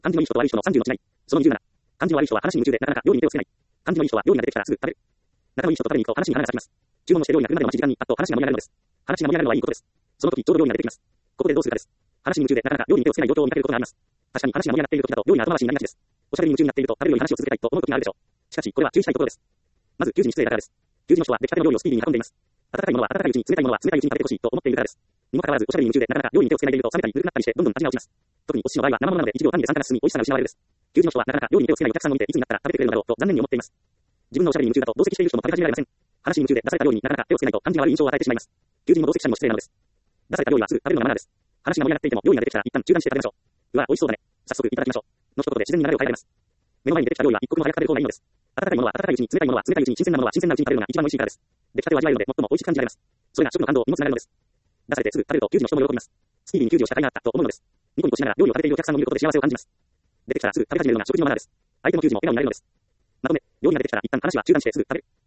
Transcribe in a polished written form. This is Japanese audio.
感じのいい人と悪い人の30の違い。その27。感じの悪い人は話に夢中でなかなか料理に手をつけない。感じのいい人は料理が出てきたらすぐ食べる。仲のいい人と食べに行くと話に花が咲きます。注文して料理が来るまでの待ち時間にあっと話が盛り上がるのです。話が盛り上がるのはいいことです。その時ちょうど料理が出てきます。ここでどうするかです。話に夢中でなかなか料理に手をつけない状況を見かけることがあります。確かに話が盛り上がっている時だと料理が後回しになりがちです。おしゃべりに夢中になっていると食べるより話を続けたいと思う時があるでしょう。しかし、これは注意したいところです。まず、給仕に失礼だからです。給仕の人は出来たての料理をスピーディーに運んでいます。温かいものは温かいうちに、冷たいものは冷たいうちに食べてほしいと思っているからです。にもかかわらず、おしゃべりに夢中でなかなか料理に手をつけないでいると冷めたり緩くなったりしてどんどん味が落ちます。特にお寿司の場合は生ものなので1秒単位で酸化が進み美味しさが失われるです。給仕の人はなかなか料理に手をつけないお客さんを見ていつになったら食べてくれるのだろうと残念に思っています。自分のおしゃべりに夢中だと同席している人も食べ始められません。話に夢中で出された料理になかなか手をつけないと感じが悪い印象を与えてしまいます。求人も同席者にも失礼なのです。出された料理はすぐ食べるのがマナーです。話が盛り上がっていても料理が出てきたら一旦中断して食べましょう。うわ、美味しそうだね。早速いただきましょう。の一言で自然に流れを変えられます。目の前に出てきた料理は一刻も早く食べる方がいいのです。温かいものは温かいうちに、冷たいものは冷たいうちに、新鮮なものは新鮮なうちに食べるのが一番美味しいからです。出来たてを味わえるので最も美味しく感じられます。それが食の感動にもつながるのです。出されてすぐ食べると給仕の人も喜びます。スピーディーに給仕をした甲斐があったと思うのです。ニコニコしながら料理を食べているお客さんを見ることで幸せを感じます。出てきたらすぐ食べ始めるのが食事のマナーです。相手の給仕も笑顔になれるのです。まとめ、料理が出てきたら一旦話は中断してすぐ食べる。